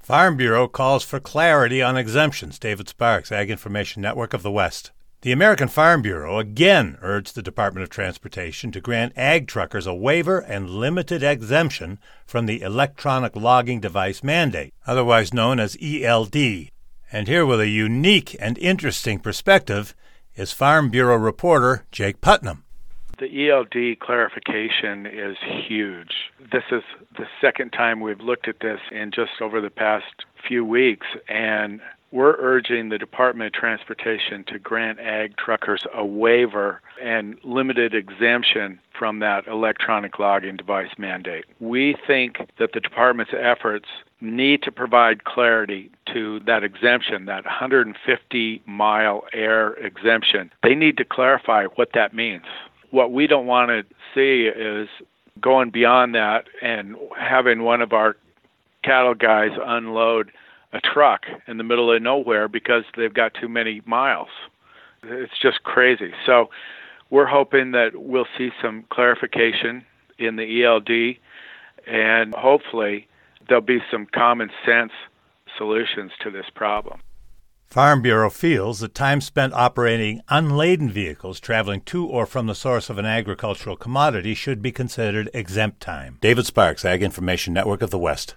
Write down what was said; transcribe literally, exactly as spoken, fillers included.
Farm Bureau calls for clarity on exemptions. David Sparks, Ag Information Network of the West. The American Farm Bureau again urged the Department of Transportation to grant ag truckers a waiver and limited exemption from the electronic logging device mandate, otherwise known as E L D. And here with a unique and interesting perspective is Farm Bureau reporter Jake Putnam. The E L D clarification is huge. This is the second time we've looked at this in just over the past few weeks, and we're urging the Department of Transportation to grant ag truckers a waiver and limited exemption from that electronic logging device mandate. We think that the department's efforts need to provide clarity to that exemption, that one hundred fifty mile air exemption. They need to clarify what that means. What we don't want to see is going beyond that and having one of our cattle guys unload a truck in the middle of nowhere because they've got too many miles. It's just crazy. So we're hoping that we'll see some clarification in the E L D, and hopefully there'll be some common sense solutions to this problem. Farm Bureau feels that time spent operating unladen vehicles traveling to or from the source of an agricultural commodity should be considered exempt time. David Sparks, Ag Information Network of the West.